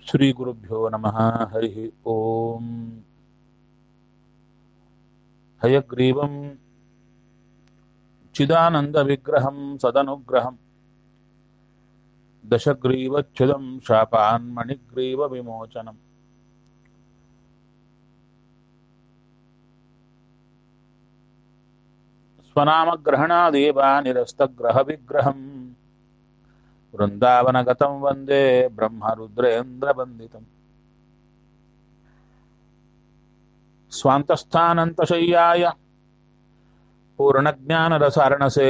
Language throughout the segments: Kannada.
ಶ್ರೀ ಗುರುಭ್ಯೋ ನಮಃ. ಹರಿ ಓಂ. ಹಯಗ್ರೀವಂ ಚಿದಾನಂದ ವಿಗ್ರಹಂ ಸದನುಗ್ರಹಂ ದಶಗ್ರೀವಚ್ಛುದಂ ಶಾಪಾನ್ ಮಣಿಗ್ರೀವ ವಿಮೋಚನಂ. ಸ್ವನಾಮಗ್ರಹಣಾದೇವ ನಿರಸ್ತಗ್ರಹ ವಿಗ್ರಹಂ ವೃಂದಾವನಗತಂ ವಂದೇ ಬ್ರಹ್ಮರುದ್ರೇಂದ್ರ ವಂದಿತಂ. ಸ್ವಾಂತಸ್ಥಾನಂತಶಯ್ಯಾಯ ಪೂರ್ಣಜ್ಞಾನರಸಾರಣಸೇ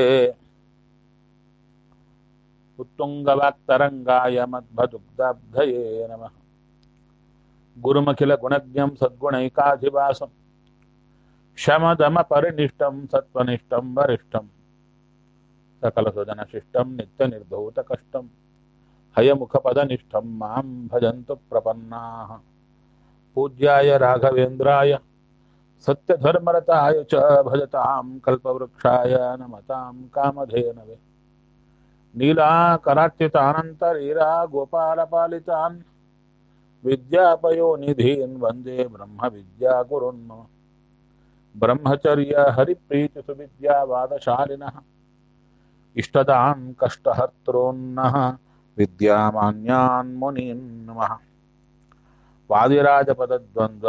ಉತ್ತುಂಗವಾಕ್ತರಂಗಾಯ ಮಧ್ವದುಗ್ಧಾಬ್ಧಯೇ ನಮಃ. ಗುರುಮಖಿಲ ಗುಣಜ್ಞಂ ಸದ್ಗುಣೈಕಾಧಿವಾಸಂ ಶಮದಮ ಪರಿನಿಷ್ಠಂ ಸತ್ವನಿಷ್ಠಂ ವರಿಷ್ಠಂ ಸಕಲ ಸುಜನ ಶಿಷ್ಟಂ ನಿತ್ಯ ನಿರ್ಧೂತ ಕಷ್ಟಂ ಹಯಮುಖ ಪದನಿಷ್ಠಂ ಮಾಂ ಭಜಂತು ಪ್ರಪನ್ನಾಃ. ಪೂಜ್ಯಾಯ ರಾಘವೇಂದ್ರಾಯ ಸತ್ಯಧರ್ಮರತಾಯ ಚ ಭಜತಾಂ ಕಲ್ಪವೃಕ್ಷಾಯ ನಮತಾಂ ಕಾಮಧೇನವೇ. ನೀಲಾಕರಾರ್ಚಿತಾನಂತರೀರಾ ಗೋಪಾಲಪಾಲಿತಾನ್ ವಿದ್ಯಾಪಯೋನಿಧೀನ್ ವಂದೇ ಬ್ರಹ್ಮ ವಿದ್ಯಾಗುರುನ್ ಮಮ. ಬ್ರಹ್ಮಚರ್ಯ ಹರಿಪ್ರೀತಿ ಸುವಿದ್ಯಾವಾದಶಾಲಿನಃ ಇಷ್ಟದಾನ್ ಕಷ್ಟಹರ್ತॄನ್ನಃ ವಿದ್ಯಾಮಾನ್ಯಾನ್ ಮುನೀನ್ ನಮಃ. ವಾದಿರಾಜಪದದ್ವಂದ್ವ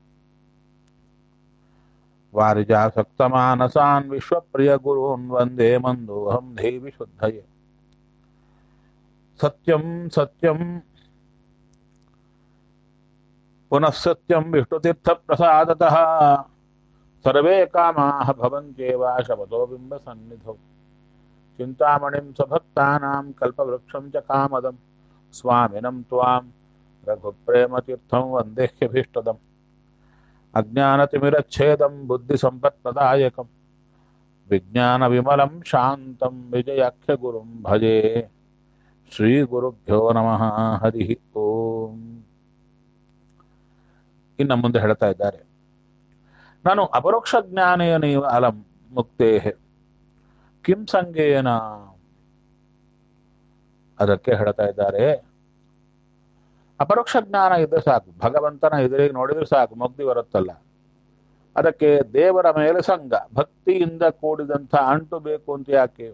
ವಾರಿಜಾಸಕ್ತಮಾನಸಾನ್ ವಿಶ್ವಪ್ರಿಯ ಗುರೂನ್ ವಂದೇ ಮಂದೋಹಂ ದೇವಿ ಶುದ್ಧಯೇ. ಸತ್ಯಂ ಸತ್ಯಂ ಪುನಃ ಸತ್ಯಂ ವಿಷ್ಣುತೀರ್ಥಪ್ರಸಾದತಃ ಸರ್ವೇ ಕಾಮಾಃ ಭವಂತ್ಯೇವ ಶಪಥೋ ಬಿಂಬಸನ್ನಿಧೌ. ಚಿಂತಾಮಣಿಂ ಸ್ವಭಕ್ತಾನಾಂ ಕಲ್ಪವೃಕ್ಷಂ ಚ ಕಾಮದಂ ಸ್ವಾಮಿನಂ ತ್ವಾಂ ರಘುಪ್ರೇಮತೀರ್ಥಂ ವಂದೇಹ್ಯಭೀಷ್ಟದಂ. ಅಜ್ಞಾನತಿಮಿರಚ್ಛೇದಂ ಬುದ್ಧಿಸಂಪತ್ಪ್ರದಾಯಕಂ ವಿಜ್ಞಾನವಿಮಲಂ ಶಾಂತಂ ವಿಜಯಾಖ್ಯಗುರುಂ ಭಜೆ. ಶ್ರೀಗುರುಭ್ಯೋ ನಮಃ. ಹರಿ ಓಂ. ಇನ್ನು ಮುಂದೆ ಹೇಳ್ತಾ ಇದ್ದಾರೆ, ನಾನು ಅಪರೋಕ್ಷ ಜ್ಞಾನೇನೈವ ಅಲಂ ಮುಕ್ತೇಃ ಕಿಂ ಸಂಗೇನ. ಅದಕ್ಕೆ ಹೇಳ್ತಾ ಇದ್ದಾರೆ, ಅಪರೋಕ್ಷ ಜ್ಞಾನ ಇದ್ರೆ ಸಾಕು, ಭಗವಂತನ ಎದುರಿಗೆ ನೋಡಿದ್ರೆ ಸಾಕು, ಮುಕ್ತಿ ಬರುತ್ತಲ್ಲ. ಅದಕ್ಕೆ ದೇವರ ಮೇಲೆ ಸಂಗ, ಭಕ್ತಿಯಿಂದ ಕೂಡಿದಂಥ ಅಂಟು ಬೇಕು ಅಂತ ಯಾಕೆ?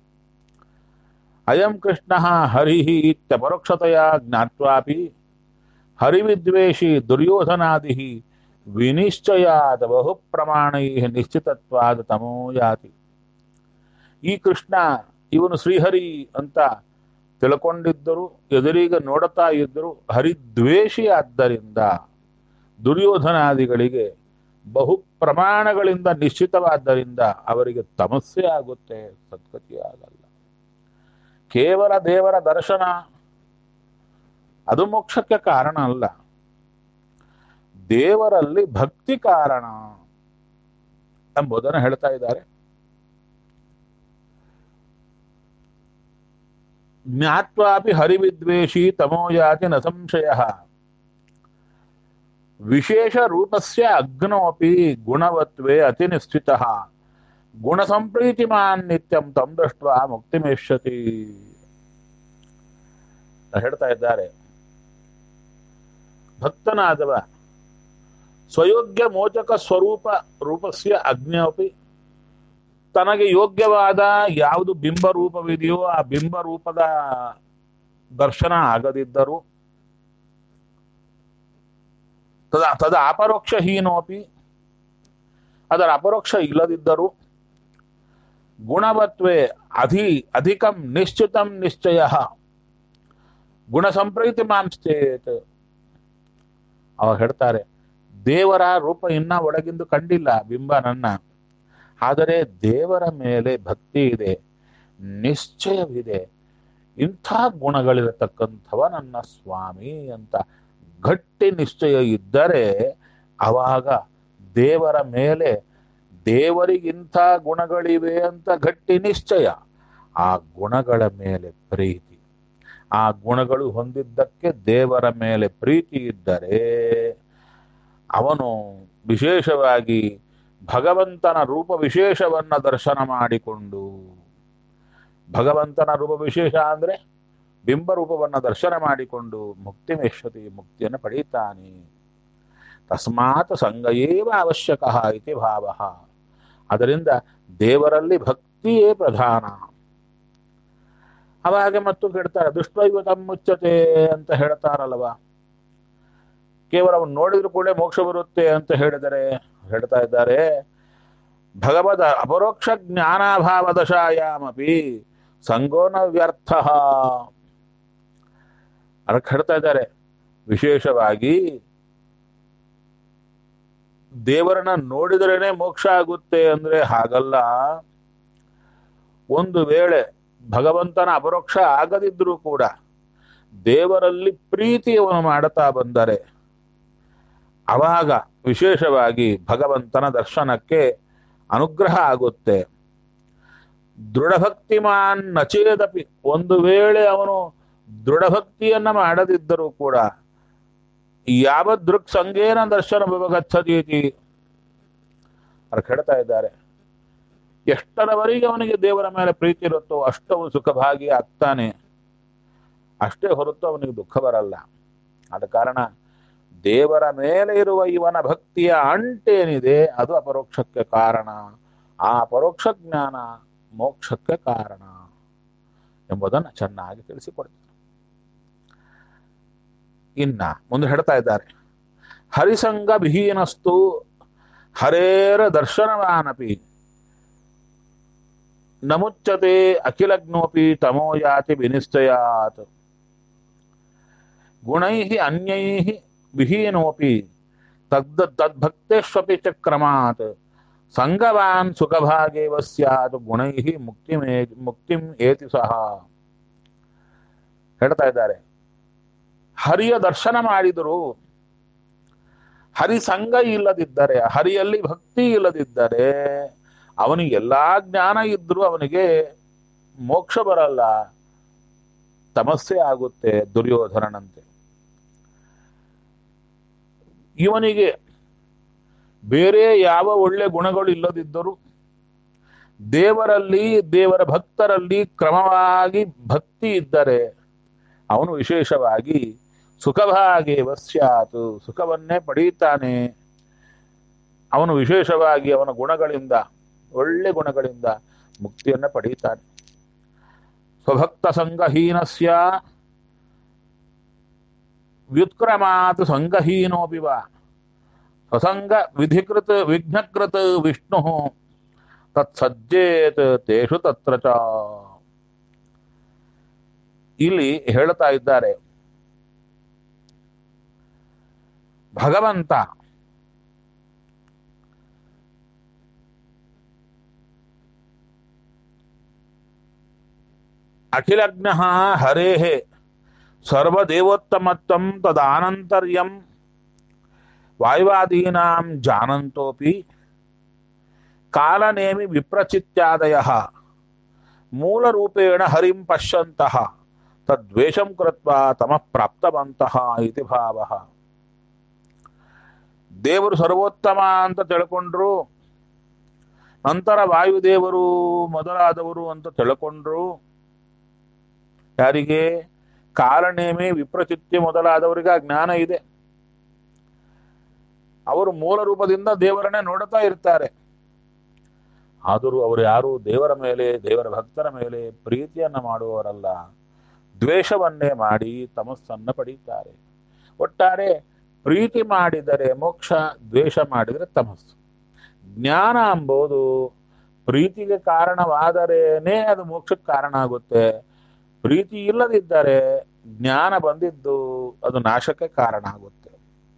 ಅಯಂ ಕೃಷ್ಣ ಹರಿಹಿ ಇತ್ಯಪರೋಕ್ಷತೆಯ ಜ್ಞಾತ್ವಾಪಿ ಹರಿವಿದ್ವೇಷಿ ದುರ್ಯೋಧನಾದಿ ವಿನಿಶ್ಚಯಾದ ಬಹು ಪ್ರಮಾಣೈ ನಿಶ್ಚಿತತ್ವಾದ ತಮೋ ಯಾತಿ. ಈ ಕೃಷ್ಣ ಇವನು ಶ್ರೀಹರಿ ಅಂತ ತಿಳ್ಕೊಂಡಿದ್ದರು, ಎದುರಿಗೆ ನೋಡುತ್ತಾ ಇದ್ದರು, ಹರಿದ್ವೇಷಿ ಆದ್ದರಿಂದ ದುರ್ಯೋಧನಾದಿಗಳಿಗೆ ಬಹು ಪ್ರಮಾಣಗಳಿಂದ ನಿಶ್ಚಿತವಾದ್ದರಿಂದ ಅವರಿಗೆ ತಮಸ್ಸೆ ಆಗುತ್ತೆ, ಸದ್ಗತಿ ಆಗಲ್ಲ. ಕೇವಲ ದೇವರ ದರ್ಶನ ಅದು ಮೋಕ್ಷಕ್ಕೆ ಕಾರಣ ಅಲ್ಲ, ದೇವರಲ್ಲಿ ಭಕ್ತಿ ಕಾರಣ ಎಂಬುದನ್ನು ಹೇಳ್ತಾ ಇದ್ದಾರೆ. ಜ್ಞಾತ್ವಾಪಿ ಹರಿವಿದ್ವೇಷಿ ತಮೋಯಾತಿ ನ ಸಂಶಯ. ವಿಶೇಷ ರೂಪಸ್ಯ ಅಗ್ನೋಪಿ ಗುಣವತ್ವೇ ಅತಿನಿಶ್ಚಿತಃ ಗುಣಸಂಪ್ರೀತಿಮಾನ್ ನಿತ್ಯಂ ತಂ ದೃಷ್ಟ್ವಾ ಮುಕ್ತಿಮೇಷ್ಯತಿ. ಹೇಳ್ತಾ ಇದ್ದಾರೆ, ಭಕ್ತನಾದವ ಸ್ವಯೋಗ್ಯ ಮೋಚಕ ಸ್ವರೂಪ ರೂಪಸ್ಯ ಅಗ್ನೋಪಿ, ತನಗೆ ಯೋಗ್ಯವಾದ ಯಾವುದು ಬಿಂಬರೂಪವಿದೆಯೋ ಆ ಬಿಂಬರೂಪದ ದರ್ಶನ ಆಗದಿದ್ದರೂ, ತದ ಅಪರೋಕ್ಷಹೀನೋಪಿ, ಅದರ ಅಪರೋಕ್ಷ ಇಲ್ಲದಿದ್ದರೂ, ಗುಣವತ್ವೇ ಅಧಿಕಂ ನಿಶ್ಚಿತಂ ನಿಶ್ಚಯ ಗುಣಸಂಪ್ರೀತಿ ಮಾಂಶ್ಚೇತ್. ಅವಾಗ ಹೇಳ್ತಾರೆ, ದೇವರ ರೂಪ ಇನ್ನ ಒಳಗಿಂದು ಕಂಡಿಲ್ಲ ಬಿಂಬ ನನ್ನ, ಆದರೆ ದೇವರ ಮೇಲೆ ಭಕ್ತಿ ಇದೆ, ನಿಶ್ಚಯವಿದೆ, ಇಂಥ ಗುಣಗಳಿರತಕ್ಕಂಥವ ನನ್ನ ಸ್ವಾಮಿ ಅಂತ ಗಟ್ಟಿ ನಿಶ್ಚಯ ಇದ್ದರೆ ಆವಾಗ ದೇವರ ಮೇಲೆ, ದೇವರಿಗಿಂಥ ಗುಣಗಳಿವೆ ಅಂತ ಗಟ್ಟಿ ನಿಶ್ಚಯ, ಆ ಗುಣಗಳ ಮೇಲೆ ಪ್ರೀತಿ, ಆ ಗುಣಗಳು ಹೊಂದಿದ್ದಕ್ಕೆ ದೇವರ ಮೇಲೆ ಪ್ರೀತಿ ಇದ್ದರೆ ಅವನು ವಿಶೇಷವಾಗಿ ಭಗವಂತನ ರೂಪ ವಿಶೇಷವನ್ನ ದರ್ಶನ ಮಾಡಿಕೊಂಡು, ಭಗವಂತನ ರೂಪ ವಿಶೇಷ ಅಂದ್ರೆ ಬಿಂಬರೂಪವನ್ನು ದರ್ಶನ ಮಾಡಿಕೊಂಡು ಮುಕ್ತಿ ಮೇಶ್ವತಿ ಮುಕ್ತಿಯನ್ನು ಪಡೆಯುತ್ತಾನೆ. ತಸ್ಮಾತ್ ಸಂಗಯೇವ ಅವಶ್ಯಕ ಇತಿ ಭಾವ. ಅದರಿಂದ ದೇವರಲ್ಲಿ ಭಕ್ತಿಯೇ ಪ್ರಧಾನ. ಅವಾಗ ಮತ್ತು ಹೇಳ್ತಾರೆ ದುಷ್ಟೈವ ತಮ್ಮುಚ್ಚತೆ ಅಂತ ಹೇಳ್ತಾರಲ್ವ, ಕೇವಲ ಅವನು ನೋಡಿದ್ರು ಕೂಡ ಮೋಕ್ಷ ಬರುತ್ತೆ ಅಂತ ಹೇಳಿದರೆ ಹೇಳ್ತಾ ಇದ್ದಾರೆ ಭಗವದ ಅಪರೋಕ್ಷ ಜ್ಞಾನಾಭಾವ ದಶಾಯಾಮಪಿ ಸಂಗೋನ ವ್ಯರ್ಥ. ಅದಕ್ಕೆ ಹೇಳ್ತಾ ಇದ್ದಾರೆ ವಿಶೇಷವಾಗಿ ದೇವರನ್ನ ನೋಡಿದ್ರೇನೆ ಮೋಕ್ಷ ಆಗುತ್ತೆ ಅಂದ್ರೆ ಹಾಗಲ್ಲ. ಒಂದು ವೇಳೆ ಭಗವಂತನ ಅಪರೋಕ್ಷ ಆಗದಿದ್ರೂ ಕೂಡ ದೇವರಲ್ಲಿ ಪ್ರೀತಿಯನ್ನು ಮಾಡುತ್ತಾ ಬಂದರೆ ಅವಾಗ ವಿಶೇಷವಾಗಿ ಭಗವಂತನ ದರ್ಶನಕ್ಕೆ ಅನುಗ್ರಹ ಆಗುತ್ತೆ. ದೃಢಭಕ್ತಿಮಾನ್ ನಚೇದಪಿ, ಒಂದು ವೇಳೆ ಅವನು ದೃಢಭಕ್ತಿಯನ್ನ ಮಾಡದಿದ್ದರೂ ಕೂಡ ಯಾವ ದೃಕ್ ಸಂಗೇನ ದರ್ಶನ ಭಗಚ್ಚತೀತಿ ಅವ್ರು ಹೇಳ್ತಾ ಇದ್ದಾರೆ. ಎಷ್ಟರವರೆಗೆ ಅವನಿಗೆ ದೇವರ ಮೇಲೆ ಪ್ರೀತಿ ಇರುತ್ತೋ ಅಷ್ಟವು ಸುಖಭಾಗಿ ಆಗ್ತಾನೆ, ಅಷ್ಟೇ ಹೊರತು ಅವನಿಗೆ ದುಃಖ ಬರಲ್ಲ. ಆದ ಕಾರಣ ದೇವರ ಮೇಲೆ ಇರುವ ಇವನ ಭಕ್ತಿಯ ಅಂಟೇನಿದೆ ಅದು ಅಪರೋಕ್ಷಕ್ಕೆ ಕಾರಣ. ಆ ಅಪರೋಕ್ಷ ಜ್ಞಾನ ಮೋಕ್ಷಕ್ಕೆ ಕಾರಣ ಎಂಬುದನ್ನು ಚೆನ್ನಾಗಿ ತಿಳಿಸಿಕೊಡ್ತಾರೆ. ಇನ್ನ ಮುಂದೆ ಹೇಳ್ತಾ ಇದ್ದಾರೆ ಹರಿಸಂಗ ವಿಹೀನಸ್ತು ಹರೇರ ದರ್ಶನವಾನಪಿ ನಮುಚ್ಚತೆ ಅಖಿಲಗ್ನೋಪಿ ತಮೋಯಾತಿ ವಿನಿಶ್ಚಯಾತ್ ಗುಣೈಃ ಅನ್ಯೈಃ ವಿಹೀನೋಪಿ ತದ್ಭಕ್ತೇಷ್ವಪಿ ಚ ಕ್ರಮಾತ್ ಸಂಗವಾನ್ ಸುಖಭಾಗೇವ ಸ್ಯಾತ್ ಗುಣೈಃ ಮುಕ್ತಿಂ ಏತಿ ಸಹ. ಹೇಳ್ತಾ ಇದ್ದಾರೆ ಹರಿಯ ದರ್ಶನ ಮಾಡಿದರು, ಹರಿಸಂಗ ಇಲ್ಲದಿದ್ದರೆ, ಹರಿಯಲ್ಲಿ ಭಕ್ತಿ ಇಲ್ಲದಿದ್ದರೆ ಅವನಿಗೆ ಎಲ್ಲಾ ಜ್ಞಾನ ಇದ್ರೂ ಅವನಿಗೆ ಮೋಕ್ಷ ಬರಲ್ಲ, ತಮಸ್ಸೆ ಆಗುತ್ತೆ ದುರ್ಯೋಧನನಂತೆ. ಇವನಿಗೆ ಬೇರೆ ಯಾವ ಒಳ್ಳೆ ಗುಣಗಳು ಇಲ್ಲದಿದ್ದರೂ ದೇವರಲ್ಲಿ ದೇವರ ಭಕ್ತರಲ್ಲಿ ಕ್ರಮವಾಗಿ ಭಕ್ತಿ ಇದ್ದರೆ ಅವನು ವಿಶೇಷವಾಗಿ ಸುಖಭಾಗೇವ ಸ್ಯಾತ್, ಸುಖವನ್ನೇ ಪಡೆಯುತ್ತಾನೆ. ಅವನು ವಿಶೇಷವಾಗಿ ಅವನ ಗುಣಗಳಿಂದ, ಒಳ್ಳೆ ಗುಣಗಳಿಂದ ಮುಕ್ತಿಯನ್ನು ಪಡೆಯುತ್ತಾನೆ. ಸ್ವಭಕ್ತ ಸಂಗಹೀನಸ್ಯ ವ್ಯುತ್ಕ್ರಮಾತ್ ಸಂಗಹೀನೋಪಿವ ಸ್ವಸಂಗ ವಿಧಿಕೃತ ವಿಘ್ನಕೃತ ವಿಷ್ಣು ತತ್ಸಜ್ಜೇತ್ ತೇಷು ತತ್ರ ಚ. ಇಲ್ಲಿ ಹೇಳ್ತಾ ಇದ್ದಾರೆ ಭಗವಂತ ಅಖಿಲಜ್ಞ ಹರೇಃ ಸರ್ವದೇವೋತ್ತಮತ್ವಂ ತದಾನಂತರ್ಯಂ ವಾಯುವಾದೀನಾಂ ಜಾನಂತೋಪಿ ಕಾಲನೇಮಿ ವಿಪ್ರಚಿತ್ಯಾದಯಃ ಮೂಲರೂಪೇಣ ಹರಿಂ ಪಶ್ಯಂತಃ ತದ್ವೇಷಂ ಕೃತ್ವಾ ತಮಃ ಪ್ರಾಪ್ತವಂತಃ ಇತಿ ಭಾವಃ. ದೇವರು ಸರ್ವೋತ್ತಮ ಅಂತ ತಿಳ್ಕೊಂಡ್ರು, ನಂತರ ವಾಯುದೇವರು ಮೊದಲಾದವರು ಅಂತ ತಿಳ್ಕೊಂಡ್ರು. ಯಾರಿಗೆ? ಕಾಲನೇಮಿ ವಿಪ್ರಚಿತ್ಯ ಮೊದಲಾದವರಿಗೆ ಆ ಜ್ಞಾನ ಇದೆ. ಅವರು ಮೂಲ ರೂಪದಿಂದ ದೇವರನ್ನೇ ನೋಡುತ್ತಾ ಇರ್ತಾರೆ. ಆದರೂ ಅವರು ಯಾರು ದೇವರ ಮೇಲೆ, ದೇವರ ಭಕ್ತರ ಮೇಲೆ ಪ್ರೀತಿಯನ್ನ ಮಾಡುವವರಲ್ಲ, ದ್ವೇಷವನ್ನೇ ಮಾಡಿ ತಮಸ್ಸನ್ನು ಪಡೀತಾರೆ. ಒಟ್ಟಾರೆ ಪ್ರೀತಿ ಮಾಡಿದರೆ ಮೋಕ್ಷ, ದ್ವೇಷ ಮಾಡಿದರೆ ತಮಸ್ಸು. ಜ್ಞಾನ ಎಂಬುದು ಪ್ರೀತಿಗೆ ಕಾರಣವಾದರೇನೇ ಅದು ಮೋಕ್ಷಕ್ಕೆ ಕಾರಣ ಆಗುತ್ತೆ. ಪ್ರೀತಿ ಇಲ್ಲದಿದ್ದರೆ ಜ್ಞಾನ ಬಂದಿದ್ದು ಅದು ನಾಶಕ್ಕೆ ಕಾರಣ ಆಗುತ್ತೆ.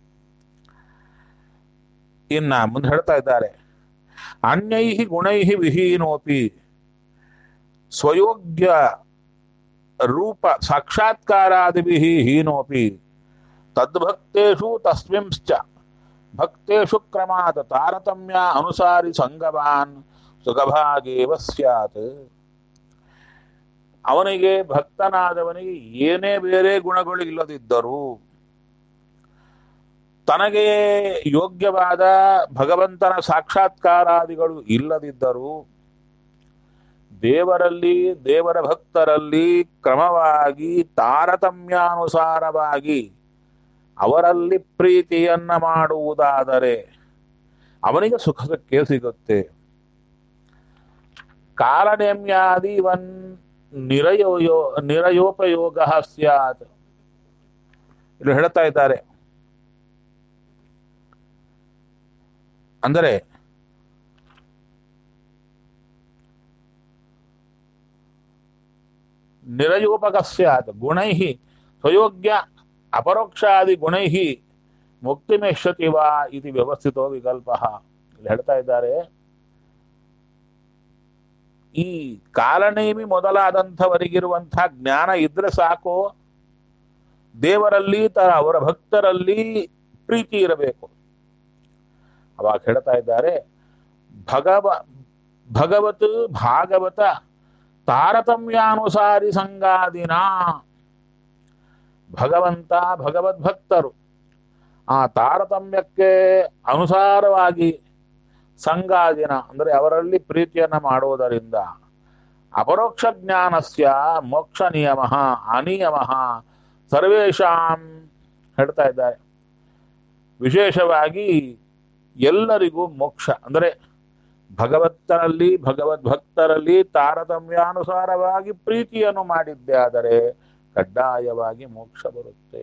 ಇನ್ನ ಮುಂದೆ ಹೇಳ್ತಾ ಇದ್ದಾರೆ ಅನ್ಯೈಹಿ ಗುಣೈಹಿ ವಿಹೀನೋಪಿ ಸ್ವಯೋಗ್ಯ ರೂಪ ಸಾಕ್ಷಾತ್ಕಾರಾದಿಭಿಃ ಹೀನೋಪಿ ತದ್ಭಕ್ತೇಷು ತಸ್ಮಿಂಶ್ಚ ಭಕ್ತೇಷು ಕ್ರಮಾತ್ ತಾರತಮ್ಯ ಅನುಸಾರಿ ಸಂಗವಾನ್ ಸುಖಭಾಗೇವ ಸ್ಯಾತ್. ಅವನಿಗೆ ಭಕ್ತನಾದವನಿಗೆ ಏನೇ ಬೇರೆ ಗುಣಗಳು ಇಲ್ಲದಿದ್ದರೂ, ತನಗೆ ಯೋಗ್ಯವಾದ ಭಗವಂತನ ಸಾಕ್ಷಾತ್ಕಾರಾದಿಗಳು ಇಲ್ಲದಿದ್ದರೂ, ದೇವರಲ್ಲಿ ದೇವರ ಭಕ್ತರಲ್ಲಿ ಕ್ರಮವಾಗಿ ತಾರತಮ್ಯಾನುಸಾರವಾಗಿ ಅವರಲ್ಲಿ ಪ್ರೀತಿಯನ್ನ ಮಾಡುವುದಾದರೆ ಅವನಿಗೆ ಸುಖಕ್ಕೆ ಸಿಗುತ್ತೆ. ಕಾಲನೇಮ್ಯಾದಿ ನಿರಯೋಪಯೋಗ ಸ್ಯಾತ್. ಇಲ್ಲಿ ಹೇಳ್ತಾ ಇದ್ದಾರೆ, ಅಂದರೆ ನಿರಯೋಪಗ ಸ್ಯಾತ್ ಗುಣೈ ಸ್ವಯೋಗ್ಯ ಅಪರೋಕ್ಷಾದಿ ಗುಣೈ ಮುಕ್ತಿಮೇಷ್ಯತಿ ವಾ ಇತಿ ವ್ಯವಸ್ಥಿತೋ ವಿಕಲ್ಪ. ಇಲ್ಲಿ ಹೇಳ್ತಾ ಇದ್ದಾರೆ, ಈ ಕಾಲನೇಮಿ ಮೊದಲಾದಂಥವರಿಗಿರುವಂತಹ ಜ್ಞಾನ ಇದ್ರೆ ಸಾಕು, ದೇವರಲ್ಲಿ ಅವರ ಭಕ್ತರಲ್ಲಿ ಪ್ರೀತಿ ಇರಬೇಕು. ಅವಾಗ ಹೇಳ್ತಾ ಇದ್ದಾರೆ, ಭಗವತ್ ಭಾಗವತ ತಾರತಮ್ಯಾನುಸಾರಿ ಸಂಗಾದಿನ. ಭಗವಂತ ಭಗವದ್ಭಕ್ತರು ಆ ತಾರತಮ್ಯಕ್ಕೆ ಅನುಸಾರವಾಗಿ ಸಂಗಾದಿನ ಅಂದರೆ ಅವರಲ್ಲಿ ಪ್ರೀತಿಯನ್ನ ಮಾಡುವುದರಿಂದ ಅಪರೋಕ್ಷ ಜ್ಞಾನಸ್ಯ ಮೋಕ್ಷ ನಿಯಮ ಅನಿಯಮ ಸರ್ವೇಷಾಂ. ಹೇಳ್ತಾ ಇದ್ದಾರೆ, ವಿಶೇಷವಾಗಿ ಎಲ್ಲರಿಗೂ ಮೋಕ್ಷ ಅಂದರೆ ಭಗವತ್ತರಲ್ಲಿ ಭಗವದ್ಭಕ್ತರಲ್ಲಿ ತಾರತಮ್ಯಾನುಸಾರವಾಗಿ ಪ್ರೀತಿಯನ್ನು ಮಾಡಿದ್ದೆ ಆದರೆ ಕಡ್ಡಾಯವಾಗಿ ಮೋಕ್ಷ ಬರುತ್ತೆ.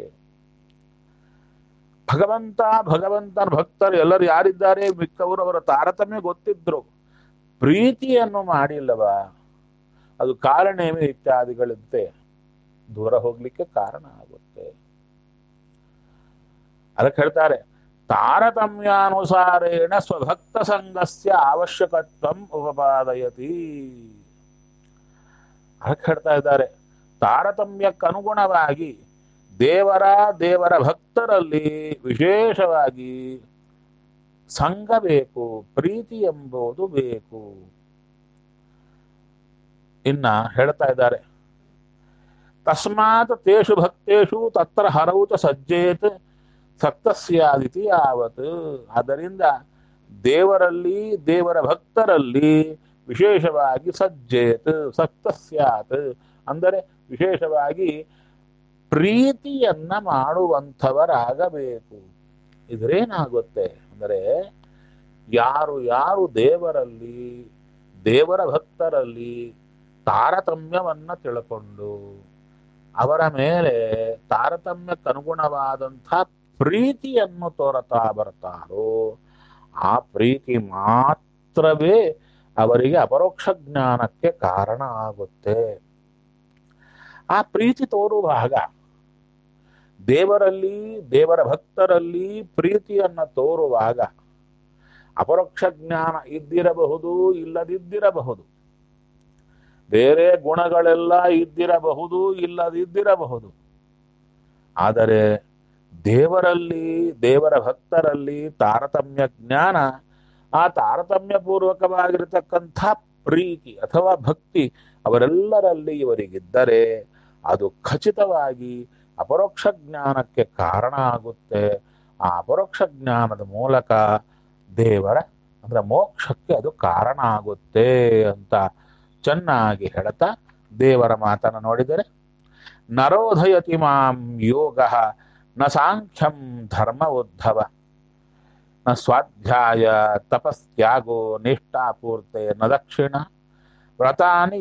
ಭಗವಂತನ ಭಕ್ತರು ಎಲ್ಲರೂ ಯಾರಿದ್ದಾರೆ, ಮಿಕ್ಕವರು ಅವರ ತಾರತಮ್ಯ ಗೊತ್ತಿದ್ರು, ಪ್ರೀತಿಯನ್ನು ಮಾಡಿಲ್ಲವ, ಅದು ಕಾಲನೇಮಿ ಇತ್ಯಾದಿಗಳಿದ್ದೆ ದೂರ ಹೋಗ್ಲಿಕ್ಕೆ ಕಾರಣ ಆಗುತ್ತೆ. ಅದಕ್ಕೆ ಹೇಳ್ತಾರೆ, ತಾರತಮ್ಯಾನುಸಾರೇಣ ಸ್ವಭಕ್ತ ಸಂಘಸ್ಯ ಅವಶ್ಯಕತ್ವಂ ಉಪಪಾದಯತಿ. ಅದಕ್ಕೆ ಹೇಳ್ತಾ ಇದ್ದಾರೆ, ತಾರತಮ್ಯಕ್ಕನುಗುಣವಾಗಿ ದೇವರ ಭಕ್ತರಲ್ಲಿ ವಿಶೇಷವಾಗಿ ಸಂಘ ಬೇಕು, ಪ್ರೀತಿ ಎಂಬುದು ಬೇಕು. ಇನ್ನ ಹೇಳ್ತಾ ಇದ್ದಾರೆ, ತಸ್ಮಾತ್ ತೇಷು ಭಕ್ತೇಷು ತತ್ರ ಹರೌತ ಸಜ್ಜೇತ್ ಸಕ್ತಸ್ಯಾದಿತಿ ಯಾವತ್. ಆದ್ದರಿಂದ ದೇವರಲ್ಲಿ ದೇವರ ಭಕ್ತರಲ್ಲಿ ವಿಶೇಷವಾಗಿ ಸಜ್ಜೇತ್ ಸಕ್ತಸ್ಯಾತ್ ಅಂದರೆ ವಿಶೇಷವಾಗಿ ಪ್ರೀತಿಯನ್ನ ಮಾಡುವಂಥವರಾಗಬೇಕು. ಇದರೇನಾಗುತ್ತೆ ಅಂದರೆ ಯಾರು ಯಾರು ದೇವರಲ್ಲಿ ದೇವರ ಭಕ್ತರಲ್ಲಿ ತಾರತಮ್ಯವನ್ನ ತಿಳ್ಕೊಂಡು ಅವರ ಮೇಲೆ ತಾರತಮ್ಯಕ್ಕನುಗುಣವಾದಂಥ ಪ್ರೀತಿಯನ್ನು ತೋರತಾ ಬರ್ತಾರೋ ಆ ಪ್ರೀತಿ ಮಾತ್ರವೇ ಅವರಿಗೆ ಅಪರೋಕ್ಷ ಜ್ಞಾನಕ್ಕೆ ಕಾರಣ ಆಗುತ್ತೆ. ಆ ಪ್ರೀತಿ ತೋರುವಾಗ ದೇವರಲ್ಲಿ ದೇವರ ಭಕ್ತರಲ್ಲಿ ಪ್ರೀತಿಯನ್ನ ತೋರುವಾಗ ಅಪರೋಕ್ಷ ಜ್ಞಾನ ಇದ್ದಿರಬಹುದು, ಇಲ್ಲದಿದ್ದಿರಬಹುದು, ಬೇರೆ ಗುಣಗಳೆಲ್ಲ ಇದ್ದಿರಬಹುದು, ಇಲ್ಲದಿದ್ದಿರಬಹುದು. ಆದರೆ ದೇವರಲ್ಲಿ ದೇವರ ಭಕ್ತರಲ್ಲಿ ತಾರತಮ್ಯ ಜ್ಞಾನ, ಆ ತಾರತಮ್ಯ ಪೂರ್ವಕವಾಗಿರತಕ್ಕಂಥ ಪ್ರೀತಿ ಅಥವಾ ಭಕ್ತಿ ಅವರೆಲ್ಲರಲ್ಲಿ ಇವರಿಗಿದ್ದರೆ ಅದು ಖಚಿತವಾಗಿ ಅಪರೋಕ್ಷ ಜ್ಞಾನಕ್ಕೆ ಕಾರಣ ಆಗುತ್ತೆ. ಆ ಅಪರೋಕ್ಷ ಜ್ಞಾನದ ಮೂಲಕ ದೇವರ ಅಂದ್ರೆ ಮೋಕ್ಷಕ್ಕೆ ಅದು ಕಾರಣ ಆಗುತ್ತೆ ಅಂತ ಚೆನ್ನಾಗಿ ಹೇಳ್ತಾ ದೇವರ ಮಾತನ್ನು ನೋಡಿದರೆ, ನರೋಧಯತಿ ಮಾಂ ಯೋಗ ನ ಸಾಂಖ್ಯಂ ಧರ್ಮ ಉದ್ಧವ ನ ಸ್ವಾಧ್ಯಾಯ ತಪಸ್ತ್ಯಾಗೋ ನಿಷ್ಠಾಪೂರ್ತೆ ನ ದಕ್ಷಿಣ ವ್ರತಾನಿ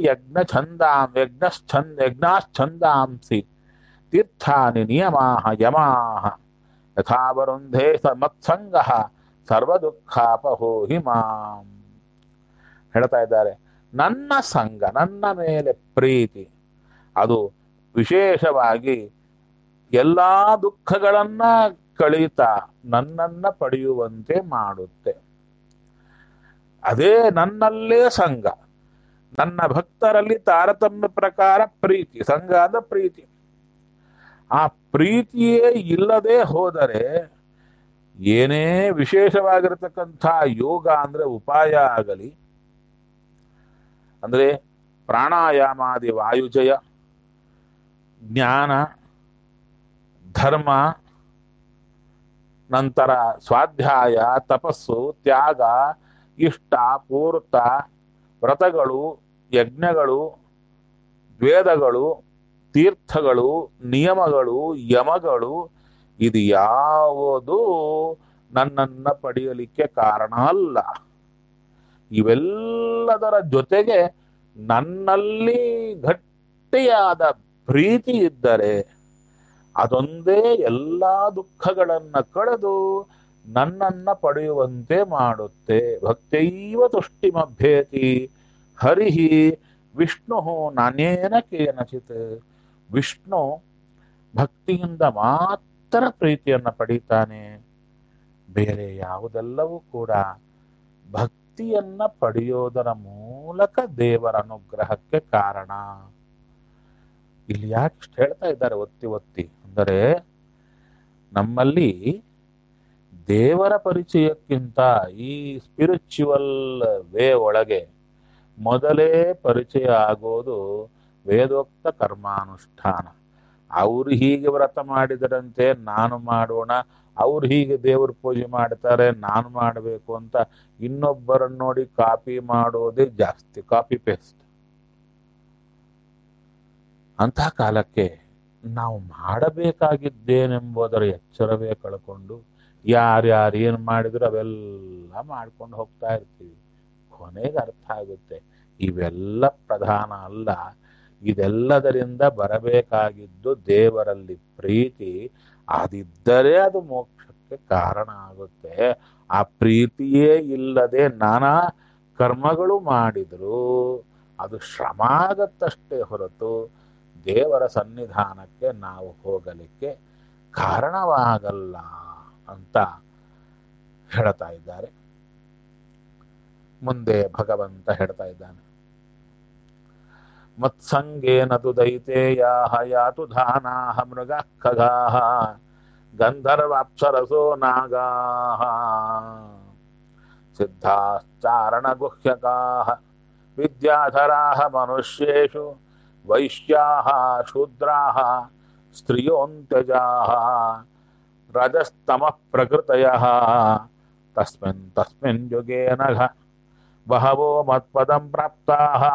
ಯಜ್ಞಾಶ್ಚಂದಾಂಸಿ ತೀರ್ಥಾನಿ ನಿಯಮಾಹ ಯಮಾಹ ಯಥಾವರುಂಧೇ ಮತ್ಸಂಗಃ ಸರ್ವದುಃಖಾಪಹೋ ಹಿ ಮಾಂ. ಹೇಳ್ತಾ ಇದ್ದಾರೆ, ನನ್ನ ಸಂಘ, ನನ್ನ ಮೇಲೆ ಪ್ರೀತಿ ಅದು ವಿಶೇಷವಾಗಿ ಎಲ್ಲಾ ದುಃಖಗಳನ್ನ ಕಳೀತಾ ನನ್ನನ್ನ ಪಡೆಯುವಂತೆ ಮಾಡುತ್ತೆ. ಅದೇ ನನ್ನಲ್ಲೇ ಸಂಘ, ನನ್ನ ಭಕ್ತರಲ್ಲಿ ತಾರತಮ್ಯ ಪ್ರಕಾರ ಪ್ರೀತಿ, ಸಂಘ ಅಂದ್ರೆ ಪ್ರೀತಿ. ಆ ಪ್ರೀತಿಯೇ ಇಲ್ಲದೆ ಹೋದರೆ ಏನೇ ವಿಶೇಷವಾಗಿರತಕ್ಕಂಥ ಯೋಗ ಅಂದ್ರೆ ಉಪಾಯ ಆಗಲಿ, ಅಂದ್ರೆ ಪ್ರಾಣಾಯಾಮಾದಿ ವಾಯುಜಯ ಜ್ಞಾನ ಧರ್ಮ ನಂತರ ಸ್ವಾಧ್ಯಾಯ ತಪಸ್ಸು ತ್ಯಾಗ ಇಷ್ಟ ಪೂರ್ತ ವ್ರತಗಳು ಯಜ್ಞಗಳು, ವೇದಗಳು, ತೀರ್ಥಗಳು, ನಿಯಮಗಳು, ಯಮಗಳು ಇದು ಯಾವುದು ನನ್ನನ್ನ ಪಡೆಯಲಿಕ್ಕೆ ಕಾರಣ ಅಲ್ಲ. ಇವೆಲ್ಲದರ ಜೊತೆಗೆ ನನ್ನಲ್ಲಿ ಗಟ್ಟಿಯಾದ ಪ್ರೀತಿ ಇದ್ದರೆ ಅದೊಂದೇ ಎಲ್ಲ ದುಃಖಗಳನ್ನ ಕಳೆದು ನನ್ನನ್ನ ಪಡೆಯುವಂತೆ ಮಾಡುತ್ತೆ. ಭಕ್ತೈವ ತುಷ್ಟಿಮಭ್ಯೇತಿ ಹರಿಹಿ ವಿಷ್ಣು ನಾನೇನ ಕೇನಚಿತ್. ವಿಷ್ಣು ಭಕ್ತಿಯಿಂದ ಮಾತ್ರ ಪ್ರೀತಿಯನ್ನ ಪಡೀತಾನೆ. ಬೇರೆ ಯಾವುದೆಲ್ಲವೂ ಕೂಡ ಭಕ್ತಿಯನ್ನ ಪಡೆಯೋದರ ಮೂಲಕ ದೇವರ ಅನುಗ್ರಹಕ್ಕೆ ಕಾರಣ. ಇಲ್ಲಿ ಯಾಕೆ ಇಷ್ಟು ಹೇಳ್ತಾ ಇದ್ದಾರೆ ಒತ್ತಿ ಒತ್ತಿ ಅಂದರೆ, ನಮ್ಮಲ್ಲಿ ದೇವರ ಪರಿಚಯಕ್ಕಿಂತ ಈ ಸ್ಪಿರಿಚುವಲ್ ವೇ ಒಳಗೆ ಮೊದಲೇ ಪರಿಚಯ ಆಗೋದು ವೇದೋಕ್ತ ಕರ್ಮಾನುಷ್ಠಾನ. ಅವ್ರು ಹೀಗೆ ವ್ರತ ಮಾಡಿದರಂತೆ ನಾನು ಮಾಡೋಣ, ಅವ್ರು ಹೀಗೆ ದೇವ್ರ ಪೂಜೆ ಮಾಡ್ತಾರೆ ನಾನು ಮಾಡಬೇಕು ಅಂತ ಇನ್ನೊಬ್ಬರನ್ನ ನೋಡಿ ಕಾಪಿ ಮಾಡೋದೇ ಜಾಸ್ತಿ, ಕಾಪಿ ಪೇಸ್ಟ್. ಅಂತಹ ಕಾಲಕ್ಕೆ ನಾವು ಮಾಡಬೇಕಾಗಿದ್ದೇನೆಂಬುದರ ಎಚ್ಚರವೇ ಕಳ್ಕೊಂಡು ಯಾರ್ಯಾರು ಏನು ಮಾಡಿದ್ರು ಅವೆಲ್ಲ ಮಾಡ್ಕೊಂಡು ಹೋಗ್ತಾ ಇರ್ತೀವಿ. ಕೊನೆಗೆ ಅರ್ಥ ಆಗುತ್ತೆ ಇವೆಲ್ಲ ಪ್ರಧಾನ ಅಲ್ಲ, ಇದೆಲ್ಲದರಿಂದ ಬರಬೇಕಾಗಿದ್ದು ದೇವರಲ್ಲಿ ಪ್ರೀತಿ. ಅದಿದ್ದರೆ ಅದು ಮೋಕ್ಷಕ್ಕೆ ಕಾರಣ ಆಗುತ್ತೆ. ಆ ಪ್ರೀತಿಯೇ ಇಲ್ಲದೆ ನಾನಾ ಕರ್ಮಗಳು ಮಾಡಿದ್ರು ಅದು ಶ್ರಮ ಆಗತ್ತಷ್ಟೇ ಹೊರತು ದೇವರ ಸನ್ನಿಧಾನಕ್ಕೆ ನಾವು ಹೋಗಲಿಕ್ಕೆ ಕಾರಣವಾಗಲ್ಲ ಅಂತ ಹೇಳ್ತಾ ಇದ್ದಾರೆ. ಮುಂದೆ ಭಗವಂತ ಹೇಳ್ತಾ ಇದ್ದಾನೆ, ಮತ್ಸಂಗೇನ ತು ದೈತೇಯಾಹ ಯಾತು ಧಾನಾಹ ಮೃಗಾಃ ಖಗಾಃ ಗಂಧರ್ವಾಪ್ಸರಸೋ ನಾಗಾಃ ಸಿದ್ಧಾಶ್ಚಾರಣ ಗುಹ್ಯಕಾಃ ವಿದ್ಯಾಧರಾಃ ಮನುಷ್ಯೇಷು ವೈಶ್ಯಾಃ ಶೂದ್ರಾಃ ಸ್ತ್ರಿಯೋಂತ್ಯಜಾಃ ರಜಸ್ತಮಃ ಪ್ರಕೃತಯಃ ತಸ್ಮಿನ್ ತಸ್ಮಿನ್ ಯುಗೇ ನಘ ಬಹವೋ ಮತ್ಪದಂ ಪ್ರಾಪ್ತಾಃ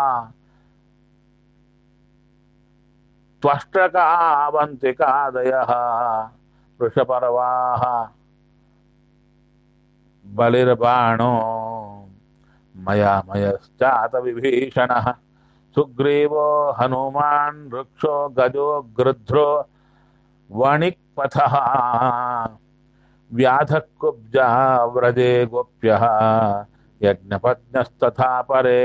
ತ್ವಷ್ಟಕಾವಂತಿಕಾದಯಃ ವೃಷಪರ್ವಾಃ ಬಲಿರ್ಬಾಣೋ ಮಯಶ್ಚಾತ ವಿಭೀಷಣಃ ಸುಗ್ರೀವೋ ಹನುಮಾನ್ ವೃಕ್ಷೋ ಗಜೋ ಗೃಧ್ರೋ ವಣಿಕ್ಪಥಃ ವ್ಯಾಧಕುಬ್ಜಾ ವ್ರಜೇ ಗೋಪ್ಯಃ ಯಜ್ಞಪತ್ನಸ್ತಥಾ ಪರೇ.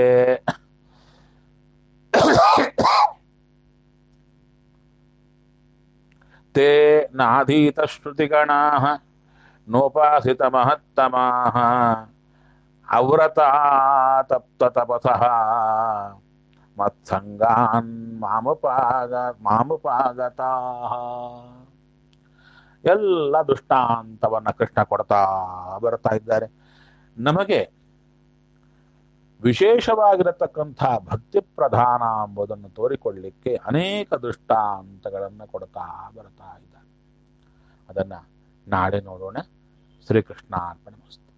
ತೇ ನಾಧೀತಶ್ರುತಿಗಣಾಃ ನೋಪಾಸಿತ ಮಹತ್ತಮಾಃ ಅವ್ರತಾ ತಪ್ತತಪಸಃ ಮತ್ಸಂಗಾನ್ ಮಾಮುಪಾಗತಾಃ. ಎಲ್ಲ ದೃಷ್ಟಾಂತವನ್ನ ಕೃಷ್ಣ ಕೊಡ್ತಾ ಬರ್ತಾ ಇದ್ದಾರೆ. ನಮಗೆ ವಿಶೇಷವಾಗಿರತಕ್ಕಂಥ ಭಕ್ತಿ ಪ್ರಧಾನ ಎಂಬುದನ್ನು ತೋರಿಕೊಳ್ಳಿಕ್ಕೆ ಅನೇಕ ದೃಷ್ಟಾಂತಗಳನ್ನು ಕೊಡ್ತಾ ಬರ್ತಾ ಇದ್ದಾರೆ. ಅದನ್ನ ನಾಳೆ ನೋಡೋಣ. ಶ್ರೀಕೃಷ್ಣ ಅರ್ಪಣಮಸ್ತು.